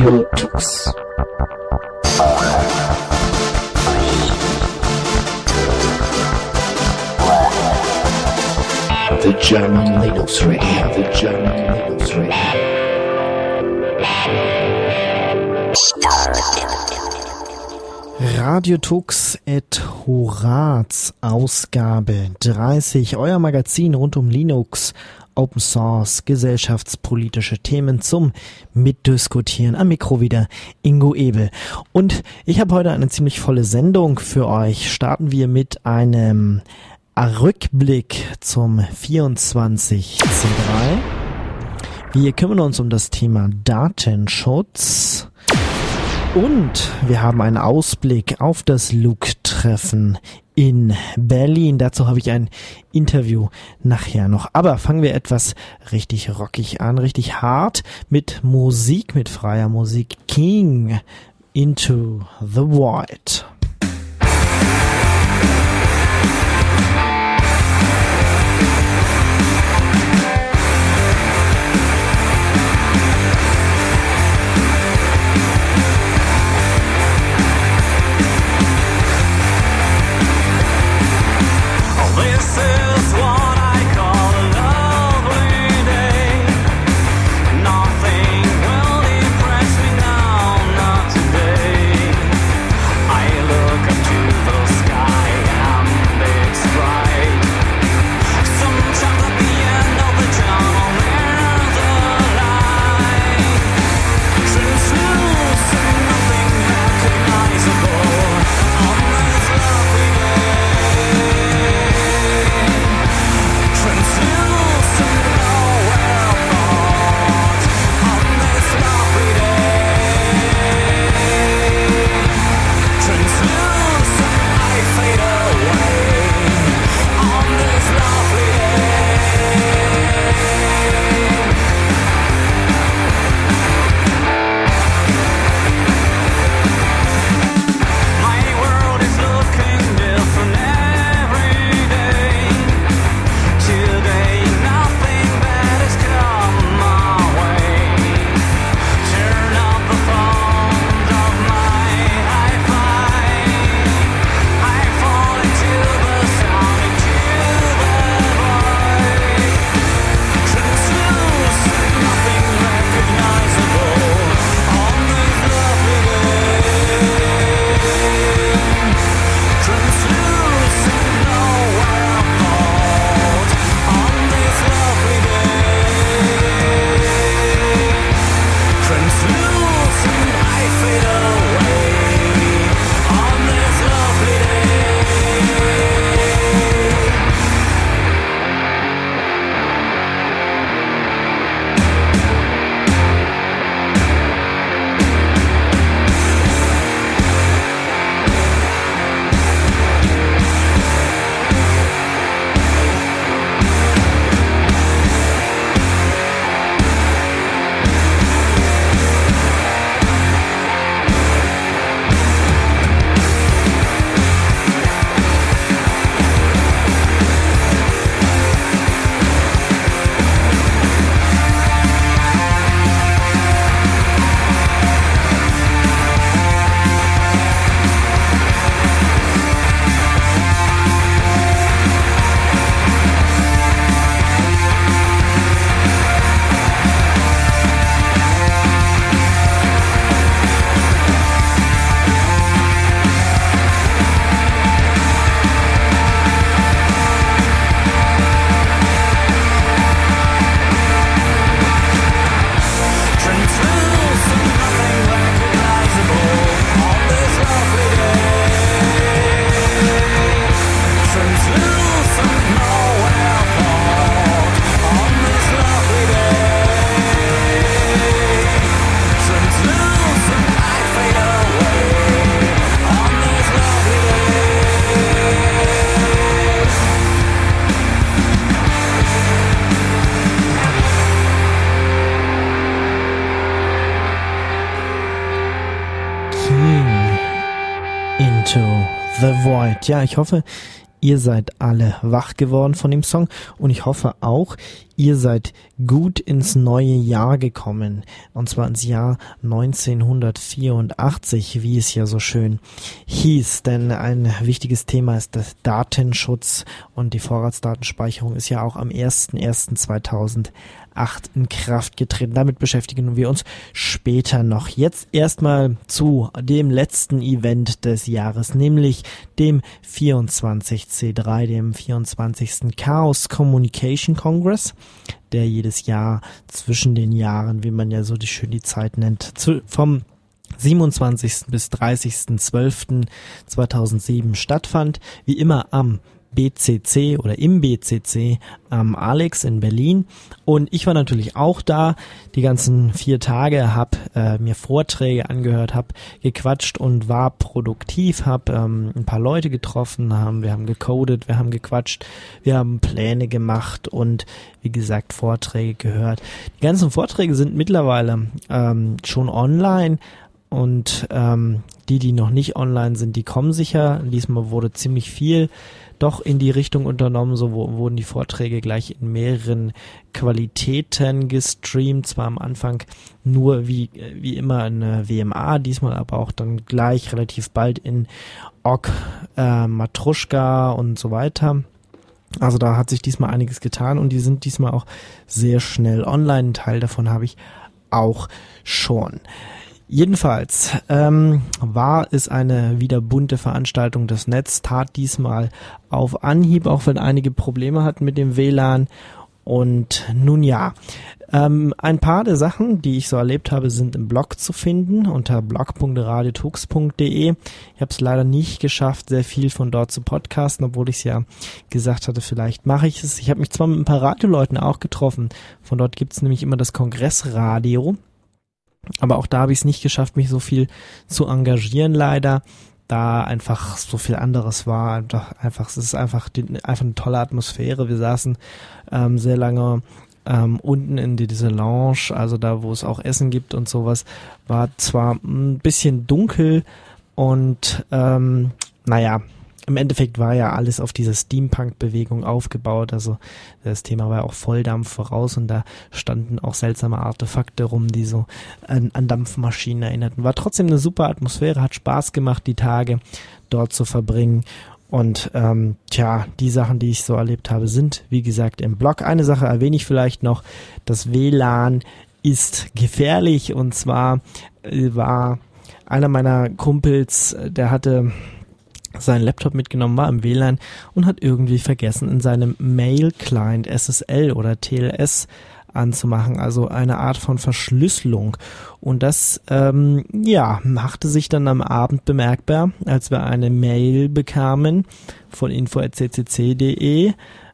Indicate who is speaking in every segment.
Speaker 1: Radio Tux. The German Linux Radio, the German Linux Radio. Radio Tux et Horaz, Ausgabe 30, euer Magazin rund um Linux, Open Source, gesellschaftspolitische Themen zum Mitdiskutieren. Am Mikro wieder Ingo Ebel. Und ich habe heute eine ziemlich volle Sendung für euch. Starten wir mit einem Rückblick zum 24C3. Wir kümmern uns um das Thema Datenschutz. Und wir haben einen Ausblick auf das LUG-Treffen in Berlin. Dazu habe ich ein Interview nachher noch. Aber fangen wir etwas richtig rockig an, richtig hart mit Musik, mit freier Musik. King Into the Void. The Void. Ja, ich hoffe, ihr seid alle wach geworden von dem Song und ich hoffe auch, ihr seid gut ins neue Jahr gekommen, und zwar ins Jahr 1984, wie es ja so schön hieß, denn ein wichtiges Thema ist der Datenschutz und die Vorratsdatenspeicherung ist ja auch am 01.01.2008 in Kraft getreten. Damit beschäftigen wir uns später noch. Jetzt erstmal zu dem letzten Event des Jahres, nämlich dem 24C3, dem 24. Chaos Communication Congress, der jedes Jahr zwischen den Jahren, wie man ja so die Zeit nennt, vom 27. bis 30.12.2007 stattfand. Wie immer am BCC oder im BCC am Alex in Berlin, und ich war natürlich auch da die ganzen 4 Tage, habe mir Vorträge angehört, habe gequatscht und war produktiv, habe ein paar Leute getroffen, wir haben gecodet, wir haben gequatscht, wir haben Pläne gemacht und wie gesagt Vorträge gehört. Die ganzen Vorträge sind mittlerweile schon online. Und die noch nicht online sind, die kommen sicher. Diesmal wurde ziemlich viel doch in die Richtung unternommen, so wurden die Vorträge gleich in mehreren Qualitäten gestreamt, zwar am Anfang nur wie immer in WMA, diesmal aber auch dann gleich relativ bald in Ogg, Matruschka und so weiter. Also da hat sich diesmal einiges getan und die sind diesmal auch sehr schnell online. Ein Teil davon habe ich auch schon. Jedenfalls war es eine wieder bunte Veranstaltung. Das Netz tat diesmal auf Anhieb, auch wenn einige Probleme hatten mit dem WLAN. Und nun ja, ein paar der Sachen, die ich so erlebt habe, sind im Blog zu finden unter blog.radiotux.de. Ich habe es leider nicht geschafft, sehr viel von dort zu podcasten, obwohl ich es ja gesagt hatte, vielleicht mache ich es. Ich habe mich zwar mit ein paar Radioleuten auch getroffen. Von dort gibt es nämlich immer das Kongressradio. Aber auch da habe ich es nicht geschafft, mich so viel zu engagieren, leider, da einfach so viel anderes war. Es ist einfach eine tolle Atmosphäre. Wir saßen sehr lange unten in dieser Lounge, also da, wo es auch Essen gibt und sowas. War zwar ein bisschen dunkel und naja, im Endeffekt war ja alles auf diese Steampunk-Bewegung aufgebaut, also das Thema war ja auch Volldampf voraus und da standen auch seltsame Artefakte rum, die so an Dampfmaschinen erinnerten. War trotzdem eine super Atmosphäre, hat Spaß gemacht, die Tage dort zu verbringen. Und die Sachen, die ich so erlebt habe, sind, wie gesagt, im Blog. Eine Sache erwähne ich vielleicht noch, das WLAN ist gefährlich, und zwar war einer meiner Kumpels, der hatte seinen Laptop mitgenommen, war im WLAN und hat irgendwie vergessen, in seinem Mail-Client SSL oder TLS anzumachen, also eine Art von Verschlüsselung. Und das machte sich dann am Abend bemerkbar, als wir eine Mail bekamen von info@ccc.de,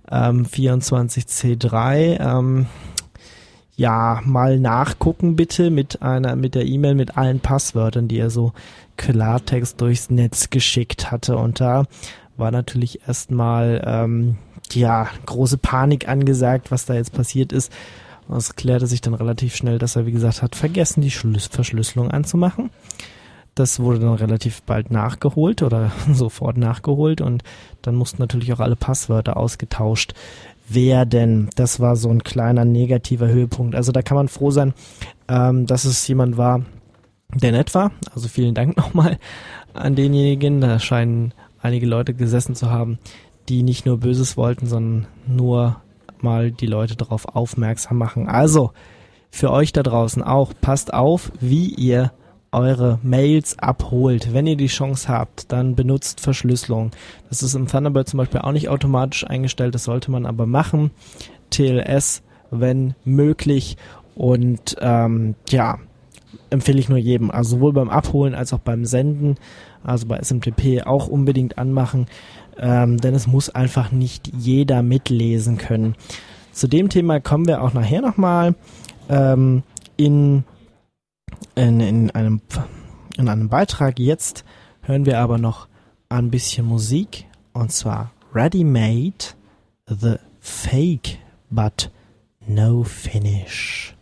Speaker 1: 24C3, mal nachgucken bitte mit der E-Mail mit allen Passwörtern, die er so Klartext durchs Netz geschickt hatte. Und da war natürlich erstmal große Panik angesagt, was da jetzt passiert ist. Und es klärte sich dann relativ schnell, dass er, wie gesagt, hat vergessen, die Verschlüsselung anzumachen. Das wurde dann relativ bald nachgeholt oder sofort nachgeholt, und dann mussten natürlich auch alle Passwörter ausgetauscht werden. Das war so ein kleiner negativer Höhepunkt. Also da kann man froh sein, dass es jemand war, der nett war. Also vielen Dank nochmal an denjenigen. Da scheinen einige Leute gesessen zu haben, die nicht nur Böses wollten, sondern nur mal die Leute darauf aufmerksam machen. Also für euch da draußen auch, passt auf, wie ihr eure Mails abholt. Wenn ihr die Chance habt, dann benutzt Verschlüsselung. Das ist im Thunderbird zum Beispiel auch nicht automatisch eingestellt, das sollte man aber machen. TLS, wenn möglich, und empfehle ich nur jedem. Also sowohl beim Abholen als auch beim Senden, also bei SMTP auch unbedingt anmachen, denn es muss einfach nicht jeder mitlesen können. Zu dem Thema kommen wir auch nachher nochmal in einem Beitrag. Jetzt hören wir aber noch ein bisschen Musik, und zwar Ready Made, The Fake But No Finish.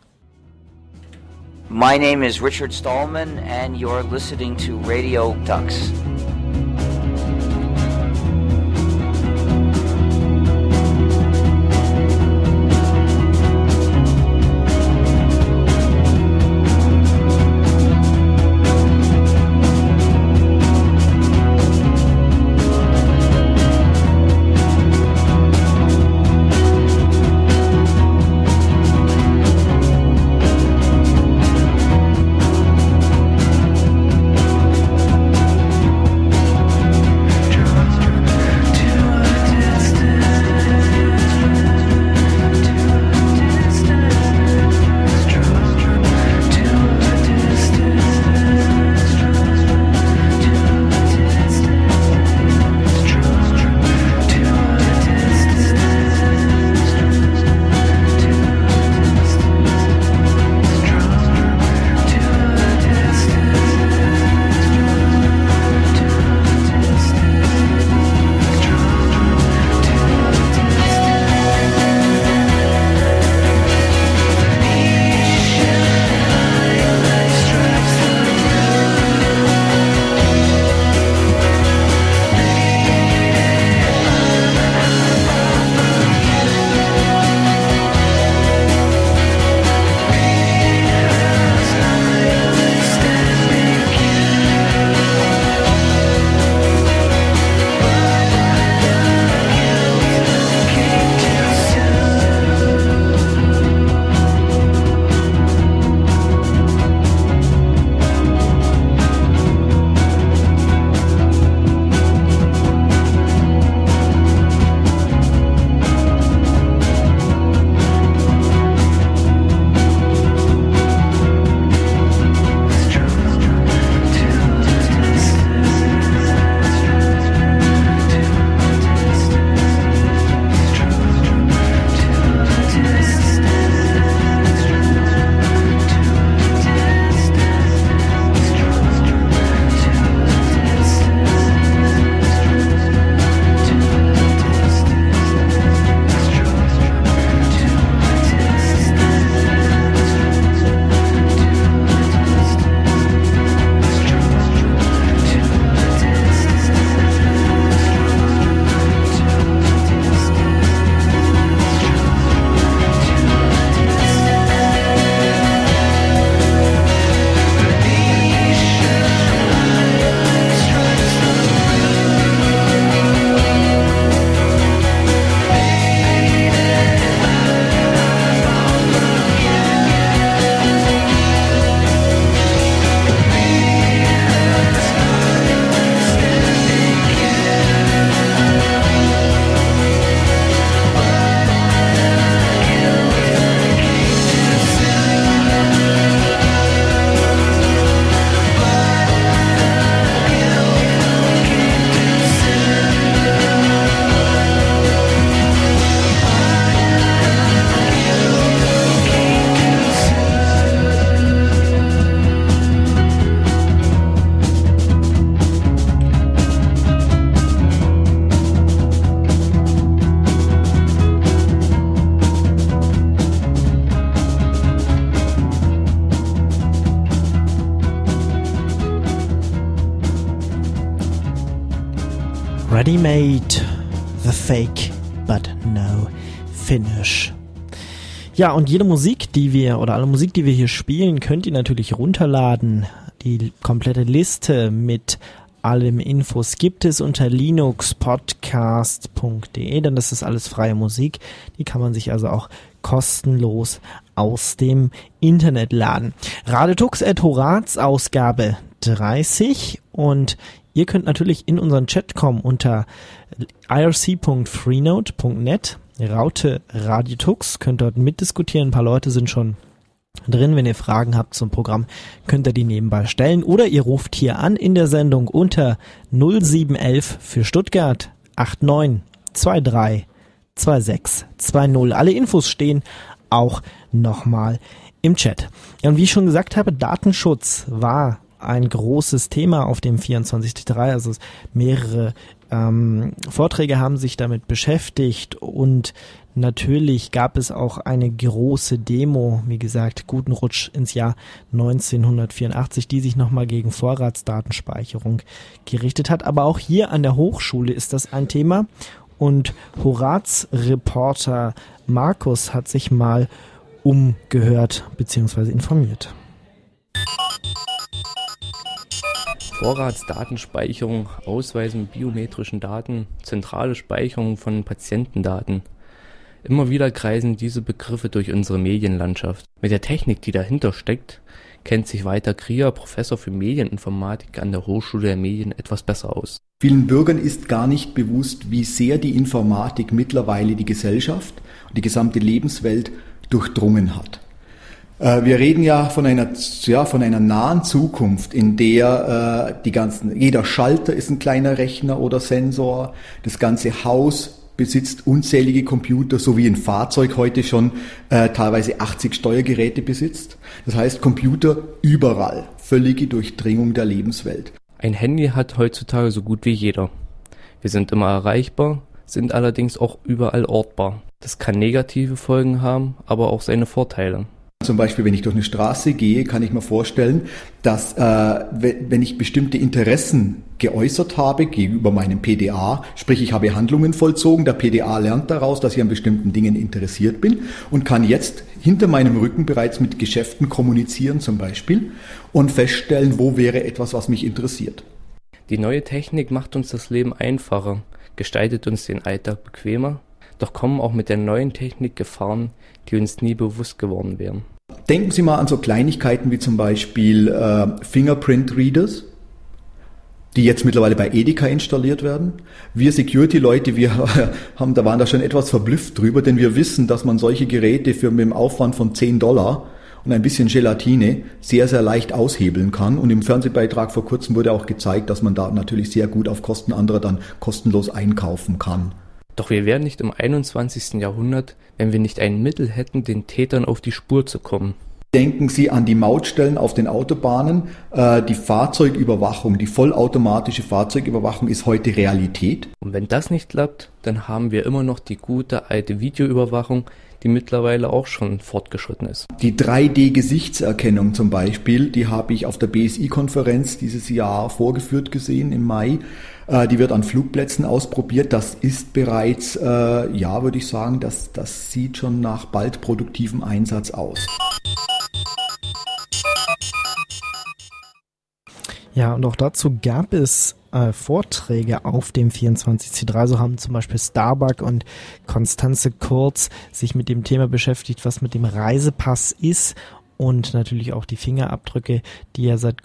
Speaker 2: My name is Richard Stallman, and you're listening to Radio Tux.
Speaker 1: Somebody made the fake, but no finish. Ja, und jede Musik, alle Musik, die wir hier spielen, könnt ihr natürlich runterladen. Die komplette Liste mit allem Infos gibt es unter linuxpodcast.de, denn das ist alles freie Musik. Die kann man sich also auch kostenlos aus dem Internet laden. Radetux@Horaz Ausgabe 30 und ihr könnt natürlich in unseren Chat kommen unter irc.freenode.net, Raute Radiotux, könnt dort mitdiskutieren. Ein paar Leute sind schon drin. Wenn ihr Fragen habt zum Programm, könnt ihr die nebenbei stellen oder ihr ruft hier an in der Sendung unter 0711 für Stuttgart 89 23 26 20. Alle Infos stehen auch nochmal im Chat. Ja, und wie ich schon gesagt habe, Datenschutz war ein großes Thema auf dem 24.3, also mehrere Vorträge haben sich damit beschäftigt und natürlich gab es auch eine große Demo, wie gesagt, guten Rutsch ins Jahr 1984, die sich nochmal gegen Vorratsdatenspeicherung gerichtet hat, aber auch hier an der Hochschule ist das ein Thema und Horaz-Reporter Markus hat sich mal umgehört bzw. informiert.
Speaker 3: Vorratsdatenspeicherung, Ausweisen biometrischen Daten, zentrale Speicherung von Patientendaten. Immer wieder kreisen diese Begriffe durch unsere Medienlandschaft. Mit der Technik, die dahinter steckt, kennt sich Walter Krier, Professor für Medieninformatik an der Hochschule der Medien, etwas besser aus.
Speaker 4: Vielen Bürgern ist gar nicht bewusst, wie sehr die Informatik mittlerweile die Gesellschaft und die gesamte Lebenswelt durchdrungen hat. Wir reden ja von einer nahen Zukunft, in der jeder Schalter ist ein kleiner Rechner oder Sensor, das ganze Haus besitzt unzählige Computer, so wie ein Fahrzeug heute schon teilweise 80 Steuergeräte besitzt. Das heißt, Computer überall, völlige Durchdringung der Lebenswelt.
Speaker 3: Ein Handy hat heutzutage so gut wie jeder. Wir sind immer erreichbar, sind allerdings auch überall ortbar. Das kann negative Folgen haben, aber auch seine Vorteile.
Speaker 4: Zum Beispiel, wenn ich durch eine Straße gehe, kann ich mir vorstellen, dass wenn ich bestimmte Interessen geäußert habe gegenüber meinem PDA, sprich ich habe Handlungen vollzogen, der PDA lernt daraus, dass ich an bestimmten Dingen interessiert bin und kann jetzt hinter meinem Rücken bereits mit Geschäften kommunizieren zum Beispiel und feststellen, wo wäre etwas, was mich interessiert.
Speaker 3: Die neue Technik macht uns das Leben einfacher, gestaltet uns den Alltag bequemer, doch kommen auch mit der neuen Technik Gefahren, die uns nie bewusst geworden wären.
Speaker 4: Denken Sie mal an so Kleinigkeiten wie zum Beispiel Fingerprint-Readers, die jetzt mittlerweile bei Edeka installiert werden. Wir Security-Leute, da waren da schon etwas verblüfft drüber, denn wir wissen, dass man solche Geräte mit dem Aufwand von $10 und ein bisschen Gelatine sehr, sehr leicht aushebeln kann. Und im Fernsehbeitrag vor kurzem wurde auch gezeigt, dass man da natürlich sehr gut auf Kosten anderer dann kostenlos einkaufen kann.
Speaker 3: Doch wir wären nicht im 21. Jahrhundert, wenn wir nicht ein Mittel hätten, den Tätern auf die Spur zu kommen.
Speaker 4: Denken Sie an die Mautstellen auf den Autobahnen. Die Fahrzeugüberwachung, die vollautomatische Fahrzeugüberwachung ist heute Realität.
Speaker 3: Und wenn das nicht klappt, dann haben wir immer noch die gute alte Videoüberwachung, die mittlerweile auch schon fortgeschritten ist.
Speaker 4: Die 3D-Gesichtserkennung zum Beispiel, die habe ich auf der BSI-Konferenz dieses Jahr vorgeführt gesehen im Mai. Die wird an Flugplätzen ausprobiert. Das ist bereits, würde ich sagen, das sieht schon nach bald produktivem Einsatz aus.
Speaker 1: Ja, und auch dazu gab es Vorträge auf dem 24C3. So haben zum Beispiel Starbuck und Konstanze Kurz sich mit dem Thema beschäftigt, was mit dem Reisepass ist und natürlich auch die Fingerabdrücke, die ja seit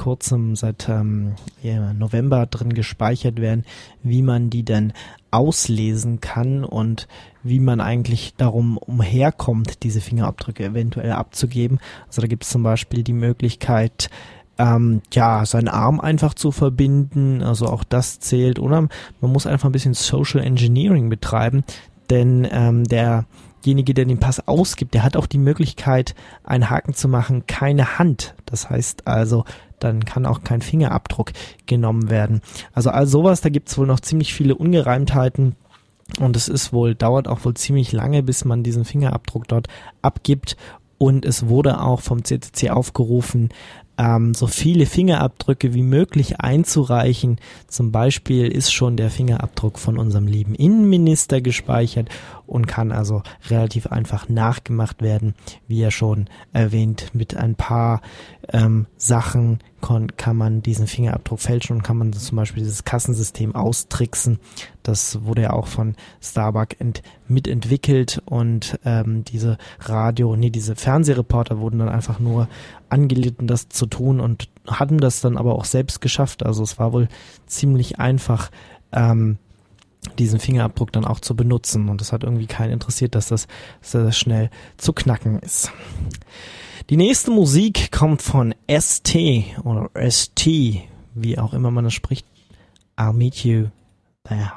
Speaker 1: November drin gespeichert werden, wie man die dann auslesen kann und wie man eigentlich darum umherkommt, diese Fingerabdrücke eventuell abzugeben. Also da gibt es zum Beispiel die Möglichkeit, seinen Arm einfach zu verbinden, also auch das zählt, oder man muss einfach ein bisschen Social Engineering betreiben, denn derjenige, der den Pass ausgibt, der hat auch die Möglichkeit, einen Haken zu machen, keine Hand, das heißt also, dann kann auch kein Fingerabdruck genommen werden. Also all sowas, da gibt es wohl noch ziemlich viele Ungereimtheiten und es dauert auch wohl ziemlich lange, bis man diesen Fingerabdruck dort abgibt. Und es wurde auch vom CCC aufgerufen, so viele Fingerabdrücke wie möglich einzureichen. Zum Beispiel ist schon der Fingerabdruck von unserem lieben Innenminister gespeichert und kann also relativ einfach nachgemacht werden. Wie ja schon erwähnt, mit ein paar Sachen kann man diesen Fingerabdruck fälschen und kann man zum Beispiel dieses Kassensystem austricksen. Das wurde ja auch von Starbuck mitentwickelt und diese Fernsehreporter wurden dann einfach nur angelitten, das zu tun und hatten das dann aber auch selbst geschafft. Also es war wohl ziemlich einfach, diesen Fingerabdruck dann auch zu benutzen und es hat irgendwie keinen interessiert, dass das sehr schnell zu knacken ist. Die nächste Musik kommt von ST oder ST, wie auch immer man das spricht. I'll meet you there.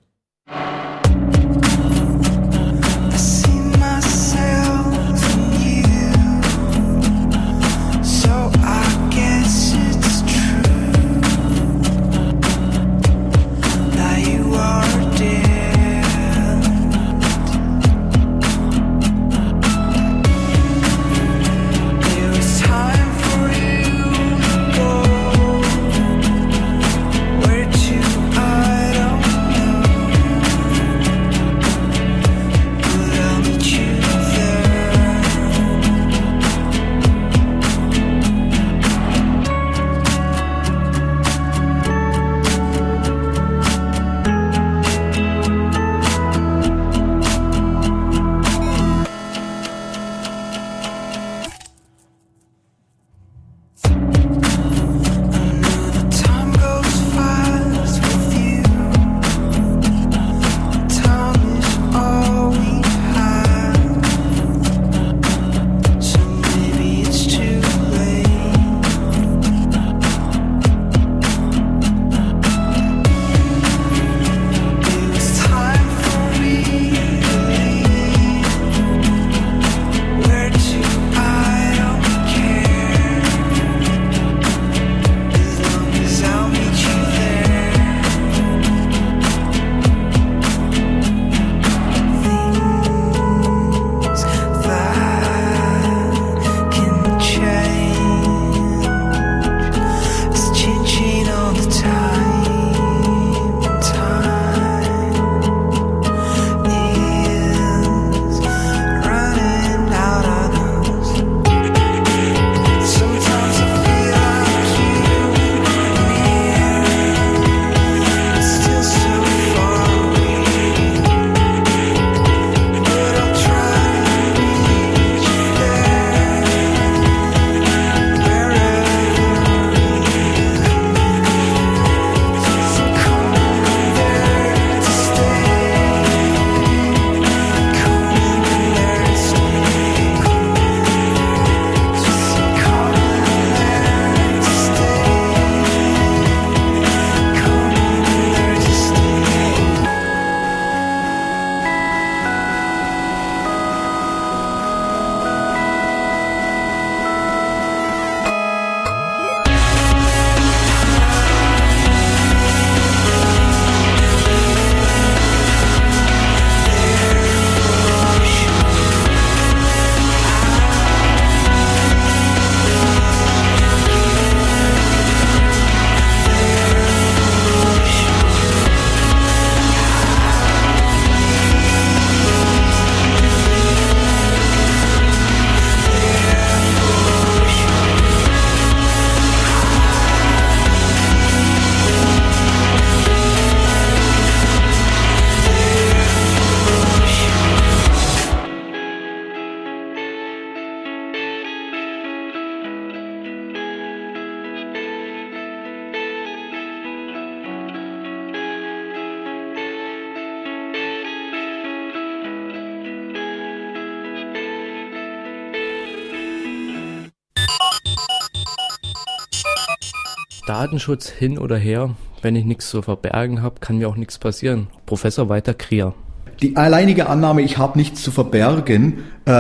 Speaker 3: Datenschutz hin oder her, wenn ich nichts zu verbergen habe, kann mir auch nichts passieren. Professor Walter Krier.
Speaker 4: Die alleinige Annahme, ich habe nichts zu verbergen,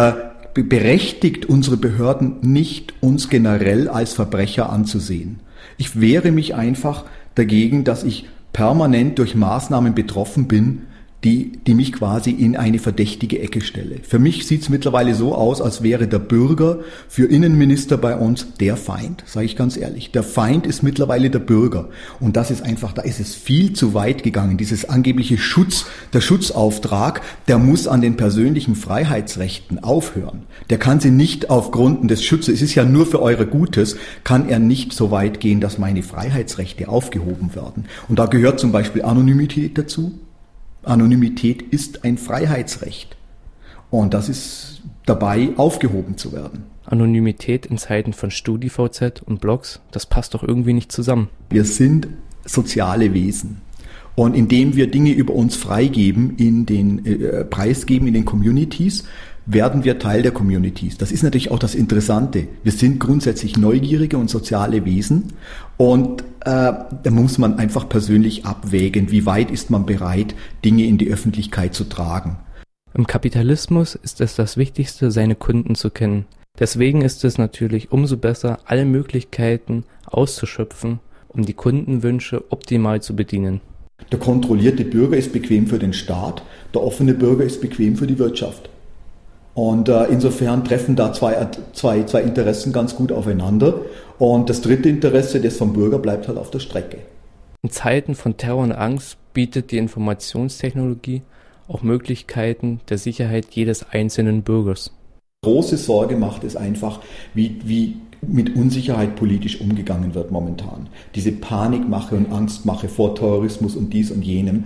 Speaker 4: berechtigt unsere Behörden nicht, uns generell als Verbrecher anzusehen. Ich wehre mich einfach dagegen, dass ich permanent durch Maßnahmen betroffen bin, die mich quasi in eine verdächtige Ecke stelle. Für mich sieht es mittlerweile so aus, als wäre der Bürger für Innenminister bei uns der Feind, sage ich ganz ehrlich. Der Feind ist mittlerweile der Bürger. Und das ist einfach, da ist es viel zu weit gegangen. Dieses angebliche der Schutzauftrag, der muss an den persönlichen Freiheitsrechten aufhören. Der kann sie nicht aufgrund des Schutzes, es ist ja nur für eure Gutes, kann er nicht so weit gehen, dass meine Freiheitsrechte aufgehoben werden. Und da gehört zum Beispiel Anonymität dazu. Anonymität ist ein Freiheitsrecht. Und das ist dabei, aufgehoben zu werden.
Speaker 3: Anonymität in Zeiten von StudiVZ und Blogs, das passt doch irgendwie nicht zusammen.
Speaker 4: Wir sind soziale Wesen. Und indem wir Dinge über uns freigeben, preisgeben in den Communities, werden wir Teil der Communities. Das ist natürlich auch das Interessante. Wir sind grundsätzlich neugierige und soziale Wesen und da muss man einfach persönlich abwägen, wie weit ist man bereit, Dinge in die Öffentlichkeit zu tragen.
Speaker 3: Im Kapitalismus ist es das Wichtigste, seine Kunden zu kennen. Deswegen ist es natürlich umso besser, alle Möglichkeiten auszuschöpfen, um die Kundenwünsche optimal zu bedienen.
Speaker 4: Der kontrollierte Bürger ist bequem für den Staat, der offene Bürger ist bequem für die Wirtschaft. Und insofern treffen da zwei Interessen ganz gut aufeinander. Und das dritte Interesse, das vom Bürger, bleibt halt auf der Strecke.
Speaker 3: In Zeiten von Terror und Angst bietet die Informationstechnologie auch Möglichkeiten der Sicherheit jedes einzelnen Bürgers.
Speaker 4: Große Sorge macht es einfach, wie mit Unsicherheit politisch umgegangen wird momentan. Diese Panikmache und Angstmache vor Terrorismus und dies und jenem,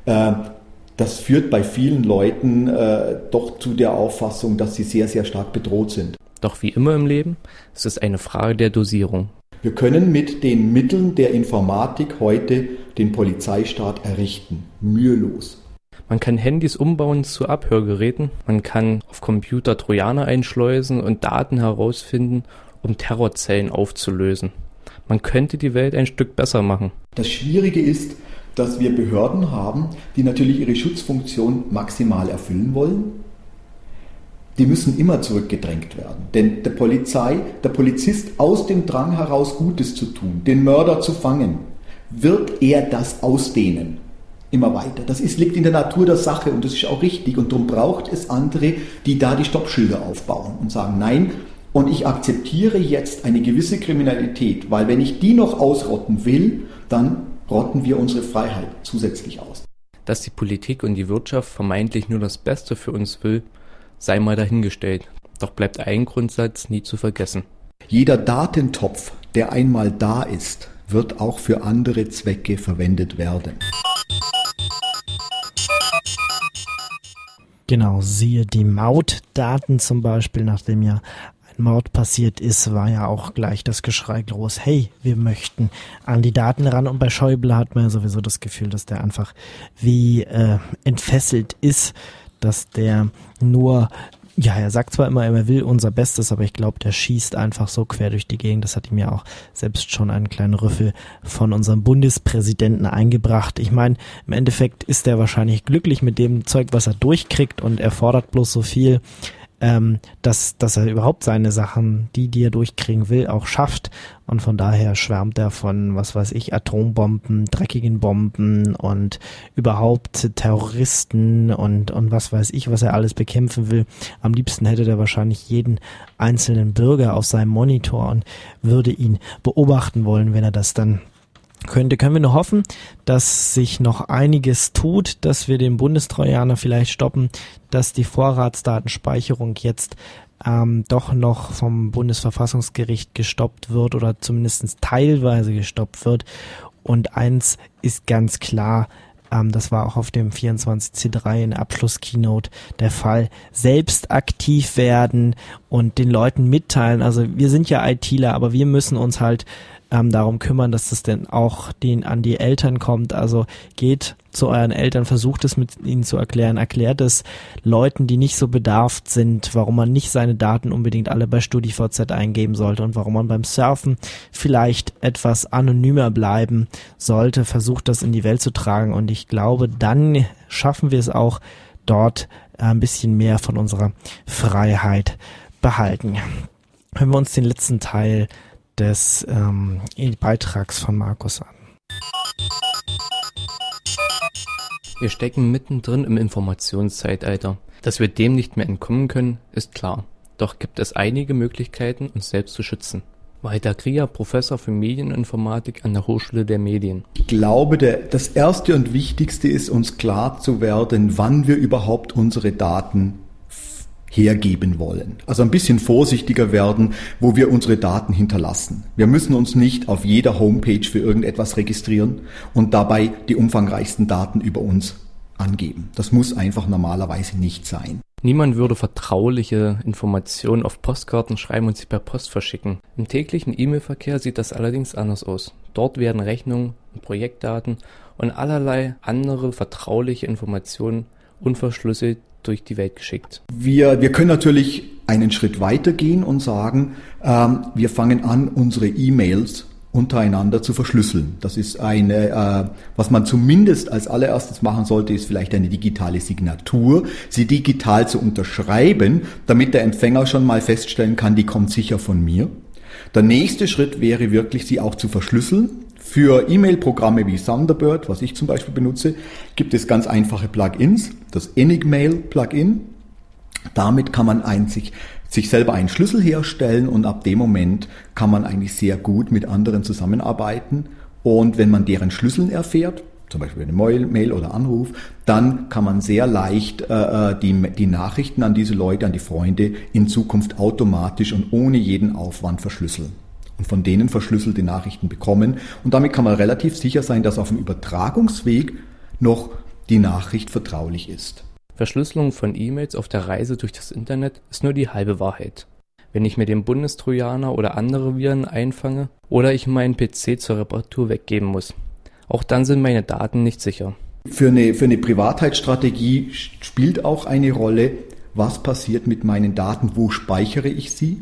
Speaker 4: das führt bei vielen Leuten doch zu der Auffassung, dass sie sehr, sehr stark bedroht sind.
Speaker 3: Doch wie immer im Leben, es ist eine Frage der Dosierung.
Speaker 4: Wir können mit den Mitteln der Informatik heute den Polizeistaat errichten, mühelos.
Speaker 3: Man kann Handys umbauen zu Abhörgeräten, man kann auf Computer Trojaner einschleusen und Daten herausfinden, um Terrorzellen aufzulösen. Man könnte die Welt ein Stück besser machen.
Speaker 4: Das Schwierige ist, dass wir Behörden haben, die natürlich ihre Schutzfunktion maximal erfüllen wollen. Die müssen immer zurückgedrängt werden. Denn der Polizist aus dem Drang heraus Gutes zu tun, den Mörder zu fangen, wird er das ausdehnen. Immer weiter. Das liegt in der Natur der Sache und das ist auch richtig. Und darum braucht es andere, die da die Stoppschilder aufbauen und sagen, nein, und ich akzeptiere jetzt eine gewisse Kriminalität, weil wenn ich die noch ausrotten will, dann rotten wir unsere Freiheit zusätzlich aus.
Speaker 3: Dass die Politik und die Wirtschaft vermeintlich nur das Beste für uns will, sei mal dahingestellt. Doch bleibt ein Grundsatz nie zu vergessen.
Speaker 4: Jeder Datentopf, der einmal da ist, wird auch für andere Zwecke verwendet werden.
Speaker 1: Genau, siehe die Mautdaten zum Beispiel, nachdem ja ein Mord passiert ist, war ja auch gleich das Geschrei groß, hey, wir möchten an die Daten ran. Und bei Schäuble hat man ja sowieso das Gefühl, dass der einfach wie entfesselt ist, dass der nur, ja, er sagt zwar immer, er will unser Bestes, aber ich glaube, der schießt einfach so quer durch die Gegend. Das hat ihm ja auch selbst schon einen kleinen Rüffel von unserem Bundespräsidenten eingebracht. Ich meine, im Endeffekt ist er wahrscheinlich glücklich mit dem Zeug, was er durchkriegt, und er fordert bloß so viel, dass er überhaupt seine Sachen, die er durchkriegen will, auch schafft. Und von daher schwärmt er von, was weiß ich, Atombomben, dreckigen Bomben und überhaupt Terroristen und was weiß ich, was er alles bekämpfen will. Am liebsten hätte er wahrscheinlich jeden einzelnen Bürger auf seinem Monitor und würde ihn beobachten wollen, wenn er das dann könnte. Können wir nur hoffen, dass sich noch einiges tut, dass wir den Bundestrojaner vielleicht stoppen, dass die Vorratsdatenspeicherung jetzt doch noch vom Bundesverfassungsgericht gestoppt wird oder zumindest teilweise gestoppt wird. Und eins ist ganz klar, das war auch auf dem 24C3 in der Abschlusskeynote der Fall, selbst aktiv werden und den Leuten mitteilen. Also wir sind ja ITler, aber wir müssen uns halt darum kümmern, dass das denn auch an die Eltern kommt. Also geht zu euren Eltern, versucht es mit ihnen zu erklären, erklärt es Leuten, die nicht so bedarft sind, warum man nicht seine Daten unbedingt alle bei StudiVZ eingeben sollte und warum man beim Surfen vielleicht etwas anonymer bleiben sollte. Versucht das in die Welt zu tragen, und ich glaube, dann schaffen wir es auch, dort ein bisschen mehr von unserer Freiheit behalten. Hören wir uns den letzten Teil des Beitrags von Markus an.
Speaker 3: Wir stecken mittendrin im Informationszeitalter. Dass wir dem nicht mehr entkommen können, ist klar. Doch gibt es einige Möglichkeiten, uns selbst zu schützen. Walter Krier, Professor für Medieninformatik an der Hochschule der Medien.
Speaker 4: Ich glaube, das Erste und Wichtigste ist, uns klar zu werden, wann wir überhaupt unsere Daten hergeben wollen. Also ein bisschen vorsichtiger werden, wo wir unsere Daten hinterlassen. Wir müssen uns nicht auf jeder Homepage für irgendetwas registrieren und dabei die umfangreichsten Daten über uns angeben. Das muss einfach normalerweise nicht sein.
Speaker 3: Niemand würde vertrauliche Informationen auf Postkarten schreiben und sie per Post verschicken. Im täglichen E-Mail-Verkehr sieht das allerdings anders aus. Dort werden Rechnungen und Projektdaten und allerlei andere vertrauliche Informationen unverschlüsselt durch die Welt geschickt. Wir
Speaker 4: können natürlich einen Schritt weiter gehen und sagen, wir fangen an, unsere E-Mails untereinander zu verschlüsseln. Das ist was man zumindest als allererstes machen sollte, ist vielleicht eine digitale Signatur, sie digital zu unterschreiben, damit der Empfänger schon mal feststellen kann, die kommt sicher von mir. Der nächste Schritt wäre wirklich, sie auch zu verschlüsseln. Für E-Mail-Programme wie Thunderbird, was ich zum Beispiel benutze, gibt es ganz einfache Plugins. Das Enigmail-Plugin. Damit kann man sich selber einen Schlüssel herstellen und ab dem Moment kann man eigentlich sehr gut mit anderen zusammenarbeiten. Und wenn man deren Schlüsseln erfährt, zum Beispiel eine Mail oder Anruf, dann kann man sehr leicht die Nachrichten an diese Leute, an die Freunde in Zukunft automatisch und ohne jeden Aufwand verschlüsseln. Und von denen verschlüsselte Nachrichten bekommen. Und damit kann man relativ sicher sein, dass auf dem Übertragungsweg noch die Nachricht vertraulich ist.
Speaker 3: Verschlüsselung von E-Mails auf der Reise durch das Internet ist nur die halbe Wahrheit. Wenn ich mir den Bundestrojaner oder andere Viren einfange oder ich meinen PC zur Reparatur weggeben muss. Auch dann sind meine Daten nicht sicher.
Speaker 4: Für eine Privatheitsstrategie spielt auch eine Rolle, was passiert mit meinen Daten, wo speichere ich sie?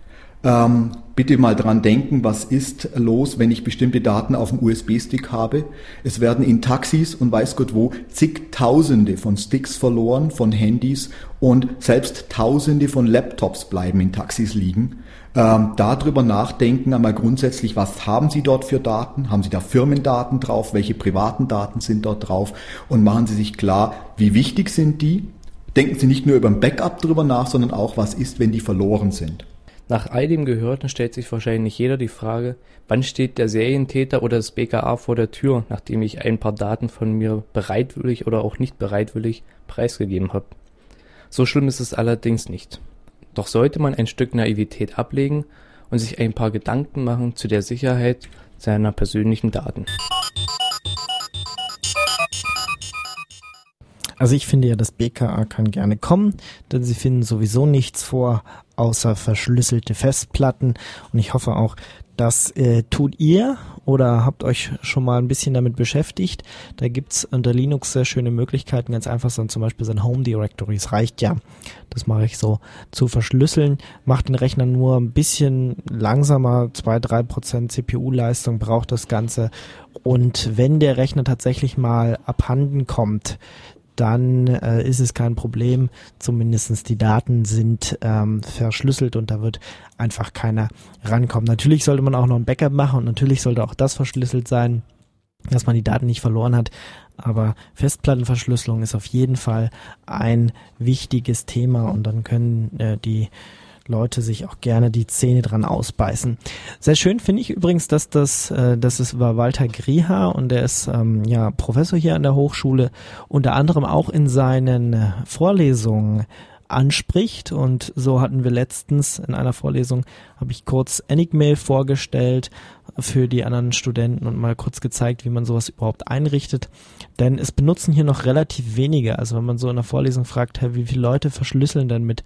Speaker 4: Bitte mal dran denken, was ist los, wenn ich bestimmte Daten auf dem USB-Stick habe. Es werden in Taxis und weiß Gott wo zigtausende von Sticks verloren, von Handys und selbst tausende von Laptops bleiben in Taxis liegen. Darüber nachdenken, einmal grundsätzlich, was haben Sie dort für Daten? Haben Sie da Firmendaten drauf? Welche privaten Daten sind dort drauf? Und machen Sie sich klar, wie wichtig sind die? Denken Sie nicht nur über ein Backup drüber nach, sondern auch, was ist, wenn die verloren sind?
Speaker 3: Nach all dem Gehörten stellt sich wahrscheinlich jeder die Frage, wann steht der Serientäter oder das BKA vor der Tür, nachdem ich ein paar Daten von mir bereitwillig oder auch nicht bereitwillig preisgegeben habe. So schlimm ist es allerdings nicht. Doch sollte man ein Stück Naivität ablegen und sich ein paar Gedanken machen zu der Sicherheit seiner persönlichen Daten.
Speaker 1: Also ich finde ja, das BKA kann gerne kommen, denn sie finden sowieso nichts vor, außer verschlüsselte Festplatten. Und ich hoffe auch, das tut ihr oder habt euch schon mal ein bisschen damit beschäftigt. Da gibt's unter Linux sehr schöne Möglichkeiten, ganz einfach so zum Beispiel sein Home Directory. Es reicht ja, das mache ich so, zu verschlüsseln. Macht den Rechner nur ein bisschen langsamer, 2-3% CPU-Leistung braucht das Ganze. Und wenn der Rechner tatsächlich mal abhanden kommt, dann ist es kein Problem. Zumindest die Daten sind verschlüsselt und da wird einfach keiner rankommen. Natürlich sollte man auch noch ein Backup machen und natürlich sollte auch das verschlüsselt sein, dass man die Daten nicht verloren hat. Aber Festplattenverschlüsselung ist auf jeden Fall ein wichtiges Thema und dann können die Leute sich auch gerne die Zähne dran ausbeißen. Sehr schön finde ich übrigens, dass das war Walter Krier und der ist Professor hier an der Hochschule, unter anderem auch in seinen Vorlesungen anspricht und so hatten wir letztens in einer Vorlesung, habe ich kurz Enigmail vorgestellt für die anderen Studenten und mal kurz gezeigt, wie man sowas überhaupt einrichtet, denn es benutzen hier noch relativ wenige, also wenn man so in der Vorlesung fragt, wie viele Leute verschlüsseln denn mit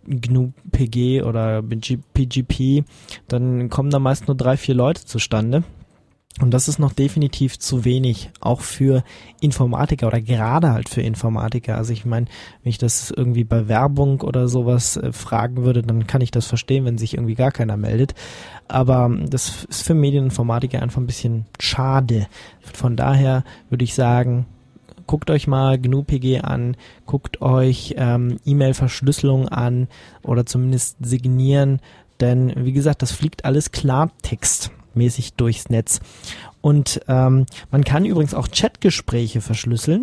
Speaker 1: GNU-PG oder PGP, dann kommen da meist nur 3-4 Leute zustande. Und das ist noch definitiv zu wenig, auch für Informatiker oder gerade halt für Informatiker. Also ich meine, wenn ich das irgendwie bei Werbung oder sowas fragen würde, dann kann ich das verstehen, wenn sich irgendwie gar keiner meldet. Aber das ist für Medieninformatiker einfach ein bisschen schade. Von daher würde ich sagen, guckt euch mal GNU-PG an, guckt euch E-Mail-Verschlüsselung an oder zumindest signieren, denn wie gesagt, das fliegt alles klartextmäßig durchs Netz. Und man kann übrigens auch Chatgespräche verschlüsseln.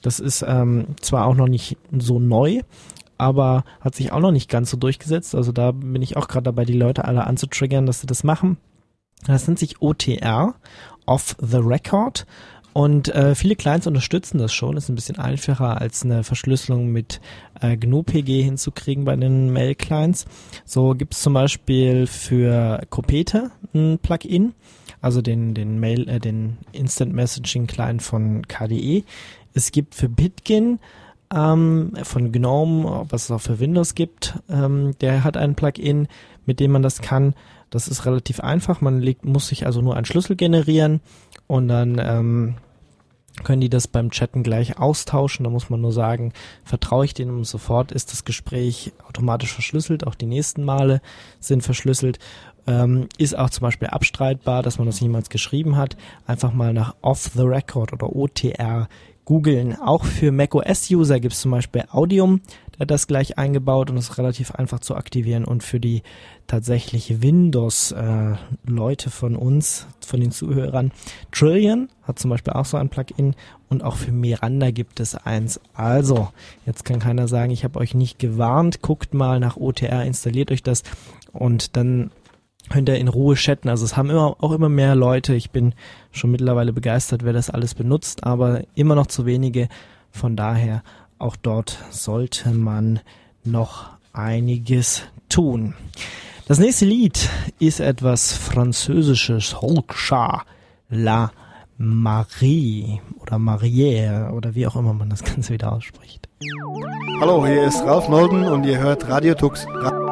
Speaker 1: Das ist zwar auch noch nicht so neu, aber hat sich auch noch nicht ganz so durchgesetzt. Also da bin ich auch gerade dabei, die Leute alle anzutriggern, dass sie das machen. Das nennt sich OTR, Off the Record. Und viele Clients unterstützen das schon. Das ist ein bisschen einfacher als eine Verschlüsselung mit GNU-PG hinzukriegen bei den Mail-Clients. So gibt es zum Beispiel für Kopete ein Plugin, also den Instant Messaging Client von KDE. Es gibt für Bitgin von GNOME, was es auch für Windows gibt, der hat ein Plugin, mit dem man das kann. Das ist relativ einfach. Man muss sich also nur einen Schlüssel generieren und dann können die das beim Chatten gleich austauschen. Da muss man nur sagen, vertraue ich denen, und sofort ist das Gespräch automatisch verschlüsselt. Auch die nächsten Male sind verschlüsselt. Ist auch zum Beispiel abstreitbar, dass man das niemals geschrieben hat. Einfach mal nach Off the Record oder OTR googeln. Auch für macOS-User gibt es zum Beispiel Audium, der hat das gleich eingebaut und ist relativ einfach zu aktivieren. Und für die tatsächlich Windows-Leute von uns, von den Zuhörern, Trillion hat zum Beispiel auch so ein Plugin und auch für Miranda gibt es eins. Also, jetzt kann keiner sagen, ich habe euch nicht gewarnt. Guckt mal nach OTR, installiert euch das und dann könnt ihr in Ruhe chatten. Also es haben auch immer mehr Leute. Ich bin schon mittlerweile begeistert, wer das alles benutzt, aber immer noch zu wenige. Von daher, auch dort sollte man noch einiges tun. Das nächste Lied ist etwas Französisches. Holkscha La Marie oder Marielle oder wie auch immer man das Ganze wieder ausspricht.
Speaker 5: Hallo, hier ist Ralf Nolden und ihr hört Radio Tux.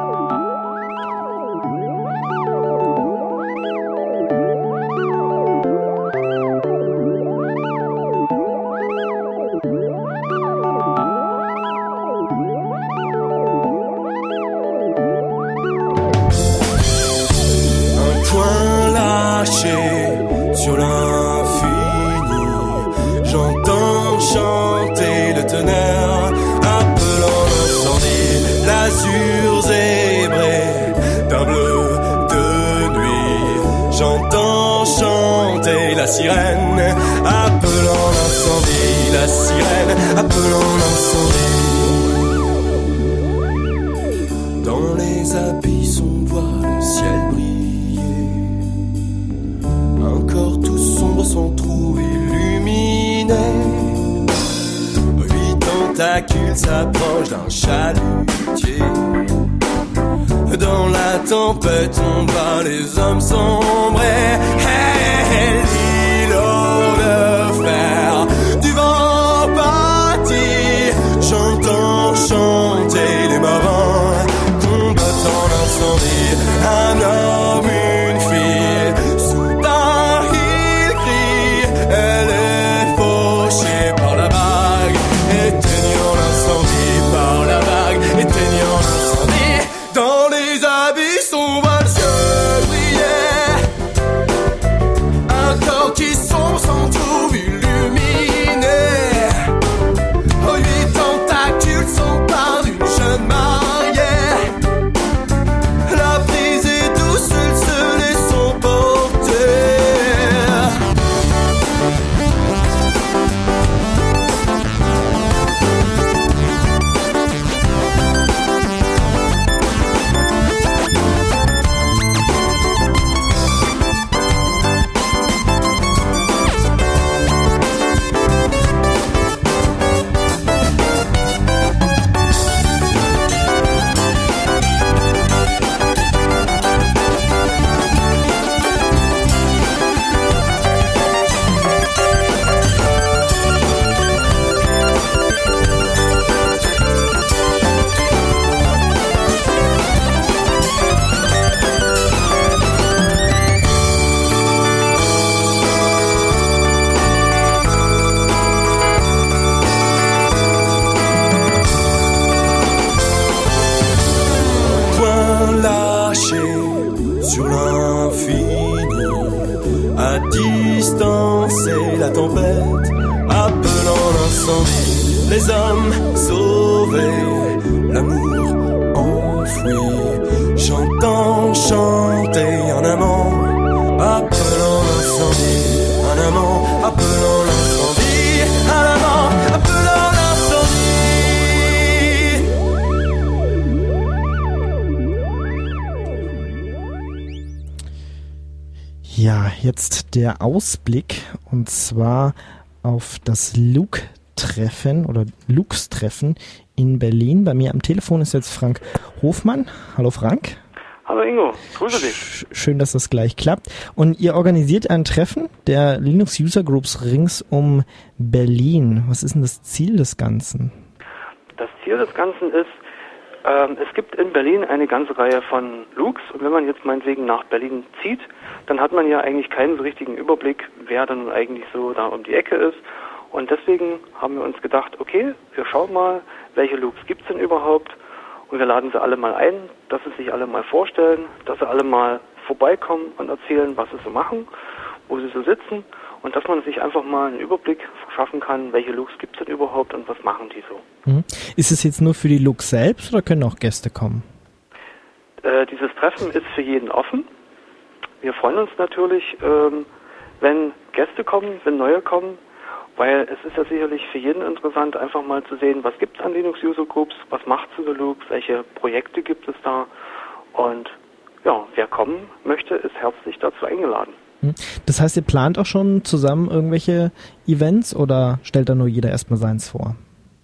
Speaker 6: Sur l'infini, j'entends chanter le tonnerre, appelant l'incendie, l'azur zébré d'un bleu de nuit. J'entends chanter la sirène, appelant l'incendie, la sirène, appelant l'incendie. Dans les abysses on voit le ciel briller. Encore tout sombre sans trou illuminé. 8 tentacules s'approchent d'un chalutier. Dans la tempête on bat les hommes sombrés. Hey, l'îlot de fer du vent parti. J'entends chanter les marins combattant l'incendie. Un homme, une fille. Elle est fauchée par la vague, éteignant l'incendie par la vague, éteignant l'incendie. Dans les abysses on voit le ciel briller. Un corps qui sombre s'en trouve illuminé. 8 tentacules s'emparent d'une jeune mariée. La brise est douce, elle se laisse emporter. Sur l'infini, à distancer la tempête, appelant l'incendie, les hommes sauvés, l'amour enfoui. J'entends chanter un amant, appelant l'incendie, un amant, appelant l'incendie, un amant, appelant
Speaker 1: Ja, jetzt der Ausblick und zwar auf das Luke-Treffen oder Lux-Treffen in Berlin. Bei mir am Telefon ist jetzt Frank Hofmann. Hallo Frank.
Speaker 7: Hallo Ingo, grüße dich.
Speaker 1: Schön, dass das gleich klappt. Und ihr organisiert ein Treffen der Linux User Groups rings um Berlin. Was ist denn das Ziel des Ganzen?
Speaker 7: Das Ziel des Ganzen ist, es gibt in Berlin eine ganze Reihe von Lux und wenn man jetzt meinetwegen nach Berlin zieht, dann hat man ja eigentlich keinen so richtigen Überblick, wer dann eigentlich so da um die Ecke ist. Und deswegen haben wir uns gedacht, okay, wir schauen mal, welche Lux gibt es denn überhaupt und wir laden sie alle mal ein, dass sie sich alle mal vorstellen, dass sie alle mal vorbeikommen und erzählen, was sie so machen, wo sie so sitzen und dass man sich einfach mal einen Überblick verschaffen kann, welche Lux gibt es denn überhaupt und was machen die so.
Speaker 1: Ist es jetzt nur für die Lux selbst oder können auch Gäste kommen?
Speaker 7: Dieses Treffen ist für jeden offen. Wir freuen uns natürlich, wenn Gäste kommen, wenn neue kommen, weil es ist ja sicherlich für jeden interessant, einfach mal zu sehen, was gibt es an Linux User Groups, was macht so eine Lux, welche Projekte gibt es da und ja, wer kommen möchte, ist herzlich dazu eingeladen.
Speaker 1: Das heißt, ihr plant auch schon zusammen irgendwelche Events oder stellt da nur jeder erstmal seins vor?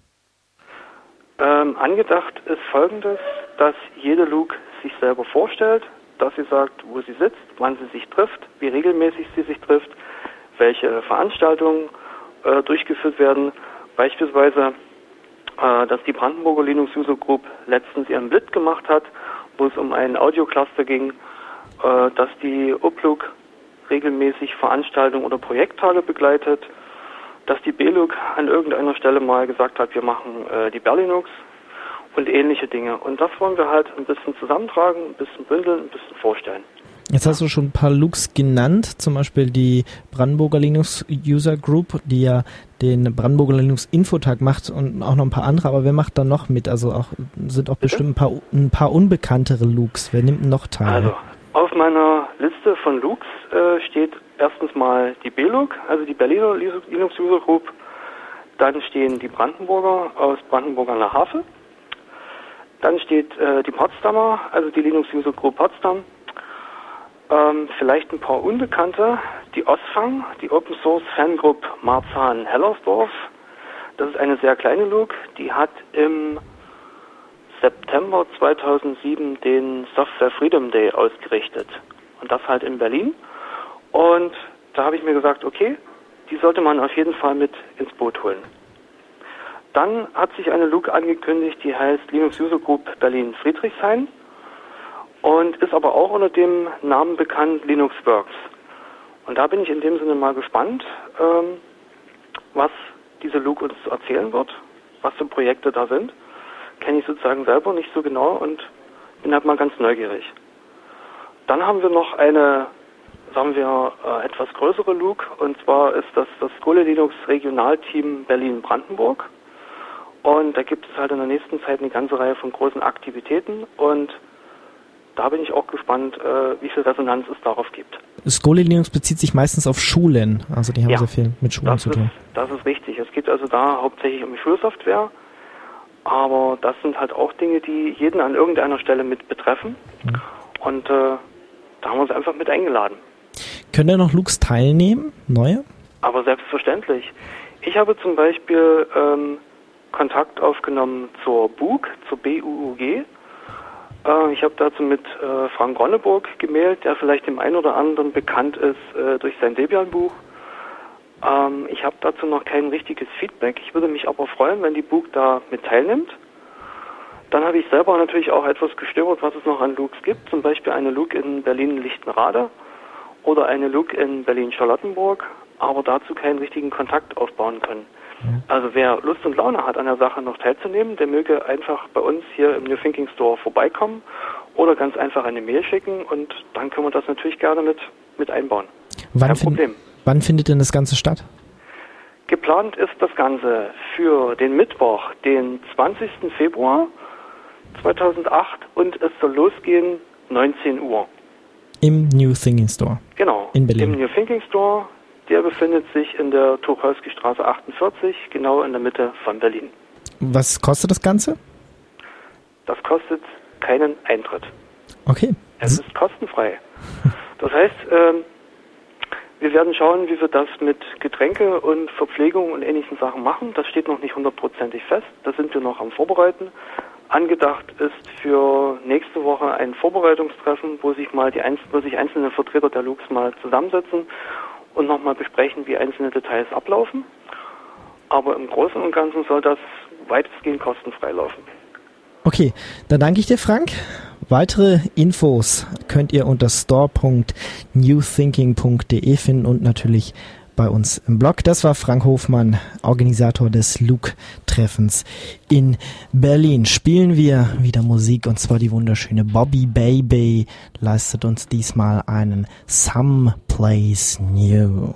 Speaker 7: Angedacht ist Folgendes, dass jede Lux sich selber vorstellt, dass sie sagt, wo sie sitzt, wann sie sich trifft, wie regelmäßig sie sich trifft, welche Veranstaltungen durchgeführt werden. Beispielsweise, dass die Brandenburger Linux User Group letztens ihren Blit gemacht hat, wo es um einen Audio-Cluster ging, dass die UPLUG regelmäßig Veranstaltungen oder Projekttage begleitet, dass die BLUG an irgendeiner Stelle mal gesagt hat, wir machen die Berlinux und ähnliche Dinge. Und das wollen wir halt ein bisschen zusammentragen, ein bisschen bündeln, ein bisschen vorstellen.
Speaker 1: Jetzt hast du schon ein paar Lux genannt, zum Beispiel die Brandenburger Linux User Group, die ja den Brandenburger Linux Infotag macht und auch noch ein paar andere, aber wer macht da noch mit? Also auch sind auch bestimmt ein paar unbekanntere Lux. Wer nimmt noch teil?
Speaker 7: Also auf meiner Liste von Lux steht erstens mal die BLUG, also die Berliner Linux User Group. Dann stehen die Brandenburger aus Brandenburg an der Havel. Dann steht die Potsdamer, also die Linux User Group Potsdam. Vielleicht ein paar Unbekannte, die OSFAN, die Open Source Fangroup Marzahn-Hellersdorf. Das ist eine sehr kleine Lug, die hat im September 2007 den Software Freedom Day ausgerichtet. Und das halt in Berlin. Und da habe ich mir gesagt, okay, die sollte man auf jeden Fall mit ins Boot holen. Dann hat sich eine Lug angekündigt, die heißt Linux User Group Berlin-Friedrichshain. Und ist aber auch unter dem Namen bekannt LinuxWorks. Und da bin ich in dem Sinne mal gespannt, was diese Lug uns erzählen wird, was für Projekte da sind. Kenne ich sozusagen selber nicht so genau und bin halt mal ganz neugierig. Dann haben wir noch eine, sagen wir, etwas größere Lug, und zwar ist das Skole Linux Regionalteam Berlin-Brandenburg. Und da gibt es halt in der nächsten Zeit eine ganze Reihe von großen Aktivitäten und da bin ich auch gespannt, wie viel Resonanz es darauf gibt.
Speaker 1: Skole Linux bezieht sich meistens auf Schulen, also die haben sehr viel mit Schulen zu tun.
Speaker 7: Das ist richtig. Es geht also da hauptsächlich um Schulsoftware, aber das sind halt auch Dinge, die jeden an irgendeiner Stelle mit betreffen. Und da haben wir uns einfach mit eingeladen. Können
Speaker 1: da noch Lux teilnehmen, neue?
Speaker 7: Aber selbstverständlich. Ich habe zum Beispiel Kontakt aufgenommen zur BUG, zur BUUG. Ich habe dazu mit Frank Ronneburg gemailt, der vielleicht dem einen oder anderen bekannt ist durch sein Debian-Buch. Ich habe dazu noch kein richtiges Feedback. Ich würde mich aber freuen, wenn die BUG da mit teilnimmt. Dann habe ich selber natürlich auch etwas gestöbert, was es noch an Lux gibt. Zum Beispiel eine Lug in Berlin-Lichtenrade oder eine Lug in Berlin-Charlottenburg, aber dazu keinen richtigen Kontakt aufbauen können. Also wer Lust und Laune hat, an der Sache noch teilzunehmen, der möge einfach bei uns hier im New Thinking Store vorbeikommen oder ganz einfach eine Mail schicken und dann können wir das natürlich gerne mit einbauen. Kein Problem.
Speaker 1: Wann findet denn das Ganze statt?
Speaker 7: Geplant ist das Ganze für den Mittwoch, den 20. Februar 2008 und es soll losgehen 19 Uhr.
Speaker 1: Im New Thinking Store?
Speaker 7: Genau,
Speaker 1: in Berlin.
Speaker 7: Im New Thinking Store. Der befindet sich in der Tucholsky Straße 48, genau in der Mitte von Berlin.
Speaker 1: Was kostet das Ganze?
Speaker 7: Das kostet keinen Eintritt.
Speaker 1: Okay.
Speaker 7: Es ist kostenfrei. Das heißt, Wir werden schauen, wie wir das mit Getränke und Verpflegung und ähnlichen Sachen machen. Das steht noch nicht 100%ig fest. Da sind wir noch am Vorbereiten. Angedacht ist für nächste Woche ein Vorbereitungstreffen, wo sich einzelne Vertreter der Lux mal zusammensetzen und nochmal besprechen, wie einzelne Details ablaufen. Aber im Großen und Ganzen soll das weitestgehend kostenfrei laufen.
Speaker 1: Okay, dann danke ich dir, Frank. Weitere Infos könnt ihr unter store.newthinking.de finden und natürlich bei uns im Blog. Das war Frank Hofmann, Organisator des Luke-Treffens in Berlin. Spielen wir wieder Musik, und zwar die wunderschöne Bobby Baby leistet uns diesmal einen Someplace New.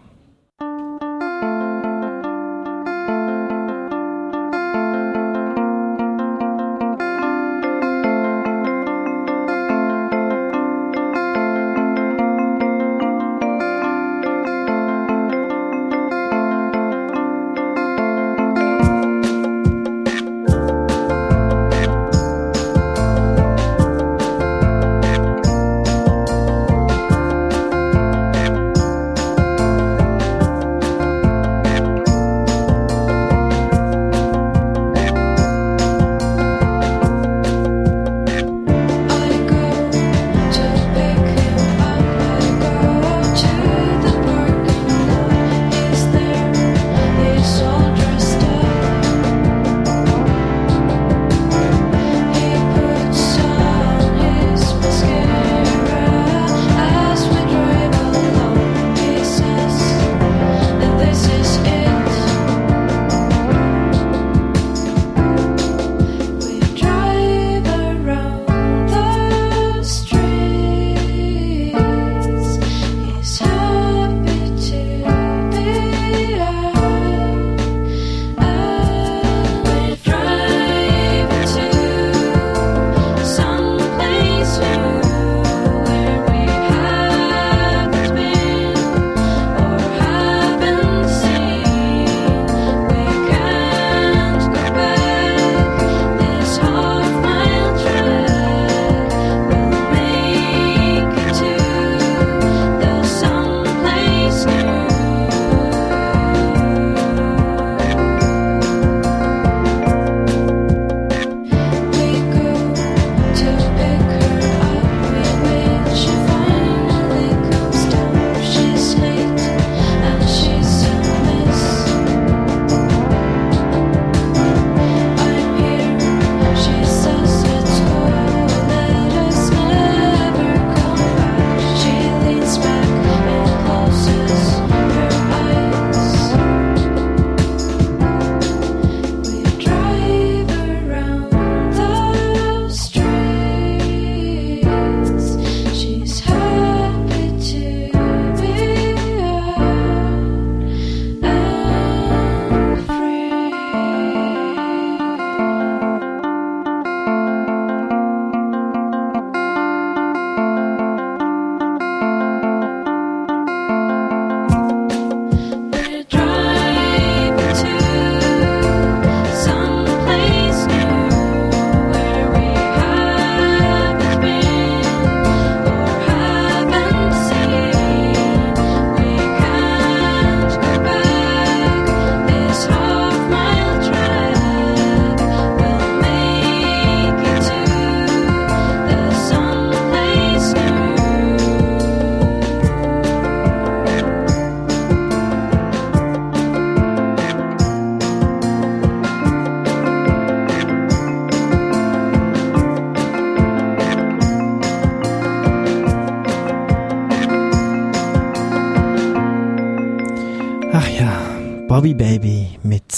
Speaker 1: Bobby Baby mit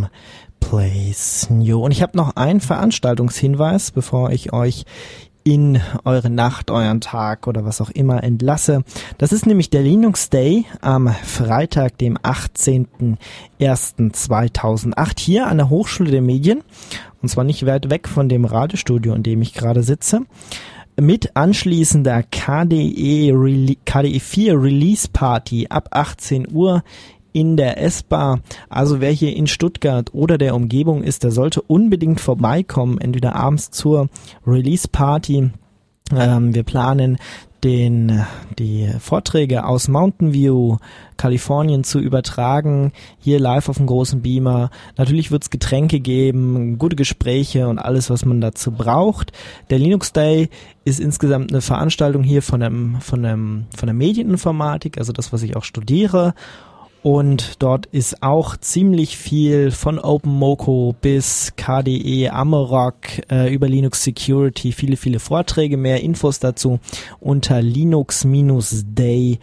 Speaker 1: Someplace New. Und ich habe noch einen Veranstaltungshinweis, bevor ich euch in eure Nacht, euren Tag oder was auch immer entlasse. Das ist nämlich der Linux Day am Freitag, dem 18.01.2008 hier an der Hochschule der Medien. Und zwar nicht weit weg von dem Radiostudio, in dem ich gerade sitze. Mit anschließender KDE 4 Release Party ab 18 Uhr in der S-Bar. Also wer hier in Stuttgart oder der Umgebung ist, der sollte unbedingt vorbeikommen, entweder abends zur Release Party. Wir planen die Vorträge aus Mountain View, Kalifornien zu übertragen, hier live auf dem großen Beamer. Natürlich wird es Getränke geben, gute Gespräche und alles, was man dazu braucht. Der Linux Day ist insgesamt eine Veranstaltung hier von der Medieninformatik, also das, was ich auch studiere. Und dort ist auch ziemlich viel von OpenMoko bis KDE, Amarok, über Linux Security, viele Vorträge, mehr Infos dazu unter linux-day.de.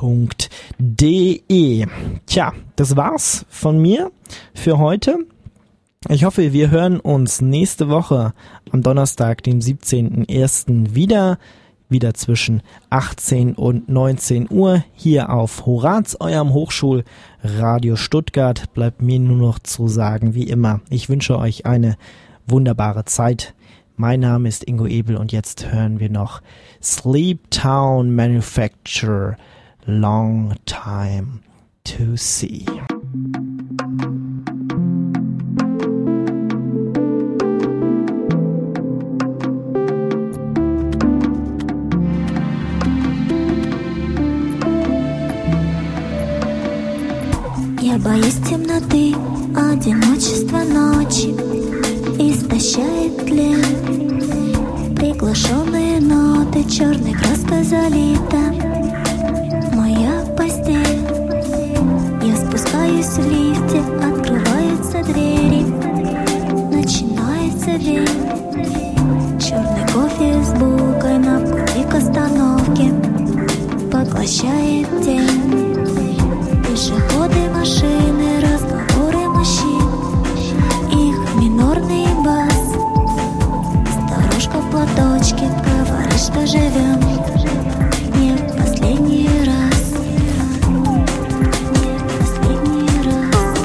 Speaker 1: Tja, das war's von mir für heute. Ich hoffe, wir hören uns nächste Woche am Donnerstag, dem 17.01. wieder zwischen 18 und 19 Uhr hier auf Horaz, eurem Hochschulradio Stuttgart. Bleibt mir nur noch zu sagen, wie immer, ich wünsche euch eine wunderbare Zeit. Mein Name ist Ingo Ebel und jetzt hören wir noch Sleep Town Manufacturer, Long Time to See.
Speaker 8: Я боюсь темноты, одиночества ночи истощает тлен. Приглушенные ноты, черной краской залита моя постель. Я спускаюсь в лифте, открываются двери, начинается день. Черный кофе с булкой на пути к остановке поглощает день. Пешеходы, машины, разговоры мужчин, их минорный бас. Старушка в платочке говорит, что живем не в последний раз. Не в последний раз.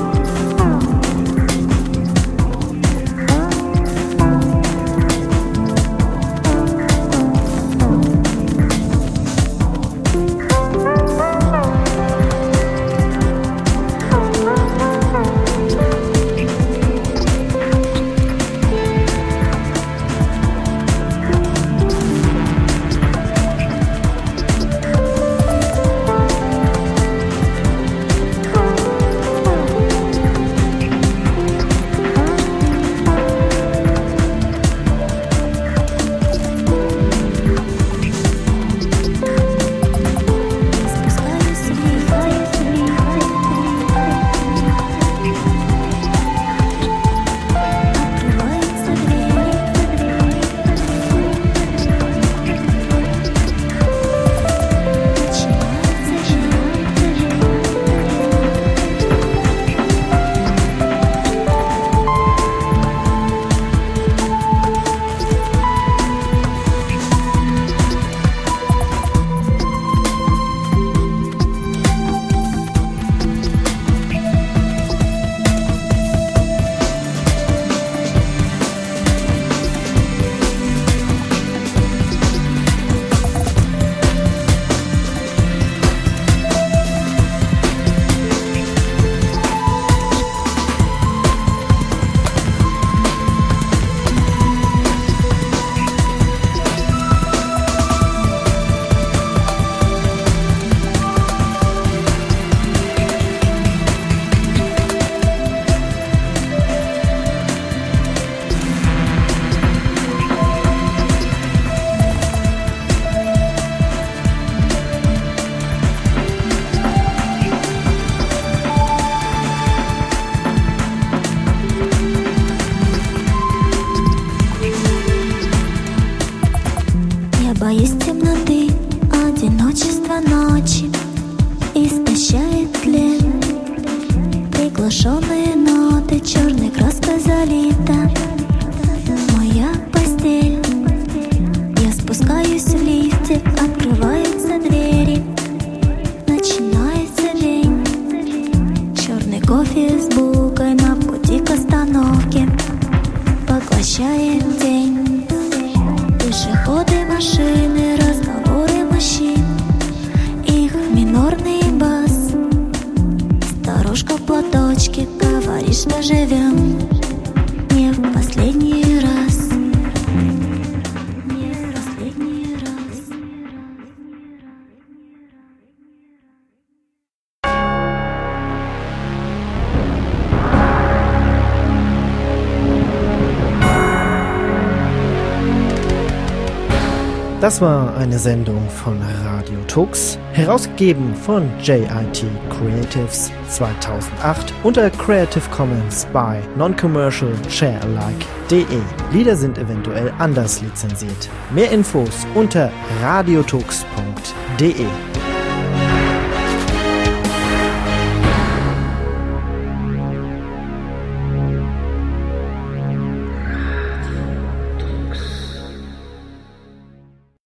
Speaker 8: Боюсь темноты, одиночества ночи истощает тлен. Приглушенные ноты, черной краской залита моя постель. Я спускаюсь в лифте, открываются двери, начинается день. Черный кофе с булкой на пути к остановке поглощает день. Пешеходы, машины, разговоры мужчин, их минорный бас. Старушка в платочке говорит, что живем не в последний раз. Не в последний раз.
Speaker 1: Das war eine Sendung von Radio Tux, herausgegeben von JIT Creatives 2008 unter Creative Commons by Non-Commercial Sharealike.de. Lieder sind eventuell anders lizenziert. Mehr Infos unter radiotux.de.